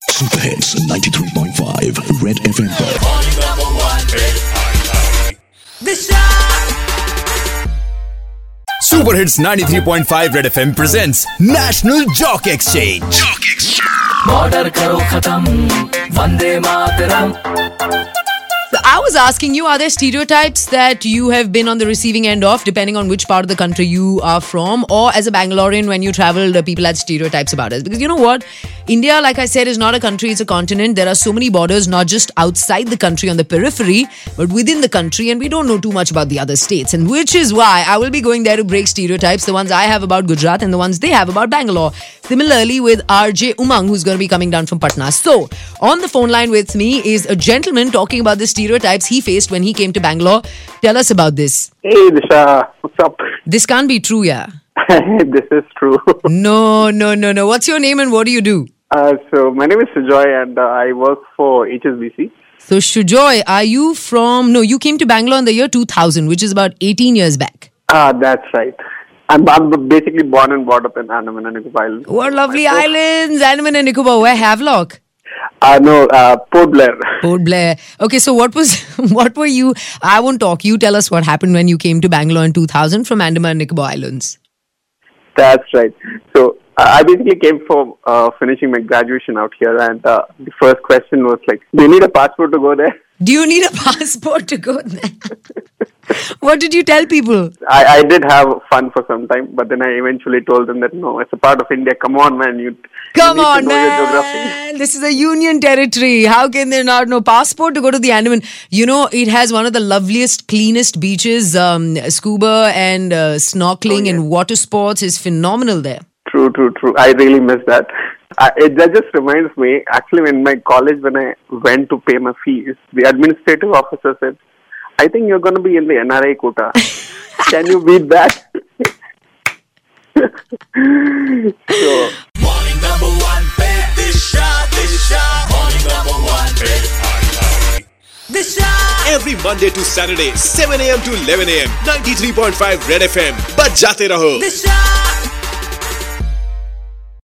Super hits 93.5 red FM पर super hits 93.5 red FM presents national jock exchange. Border करो खत्म, वंदे मातरम। I was asking you, are there stereotypes that you have been on the receiving end of, depending on which part of the country you are from, or as a Bangalorean, when you traveled, people had stereotypes about us? Because you know what? India, like I said, is not a country, it's a continent. There are so many borders, not just outside the country on the periphery, but within the country, and we don't know too much about the other states. And which is why I will be going there to break stereotypes, the ones I have about Gujarat and the ones they have about Bangalore. Similarly, with RJ Umang, who's going to be coming down from Patna. So, on the phone line with me is a gentleman talking about the stereotypes he faced when he came to Bangalore. Tell us about this. Hey Disha, what's up? This can't be true, yeah. This is true. No. What's your name and what do you do? So my name is Sujoy and I work for HSBC. So Shujoy, are you from... No, you came to Bangalore in the year 2000, which is about 18 years back. That's right. I'm basically born and brought up in Andaman and Nicobar Islands. What lovely islands, Andaman and Nicobar. Where? Havelock? No, Port Blair. Port Blair. Okay, so what were you... I won't talk. You tell us what happened when you came to Bangalore in 2000 from Andaman and Nicobar Islands. That's right. So I basically came for finishing my graduation out here, and the first question was like, do you need a passport to go there? Do you need a passport to go there? What did you tell people? I did have fun for some time, but then I eventually told them that no, it's a part of India. Come on, man. Come you need on, to know your geography. man. This is a union territory. How can there not no passport to go to the Andaman? You know, it has one of the loveliest, cleanest beaches. Scuba and snorkeling and water sports is phenomenal there. True. I really miss that. That just reminds me, actually, in my college, when I went to pay my fees, the administrative officer said, I think you're going to be in the NRI quota. Can you beat that? So, Morning number one, Disha. Morning number one, Disha. Every Monday to Saturday, 7 a.m. to 11 a.m. 93.5 red FM बज जाते रहो। Disha.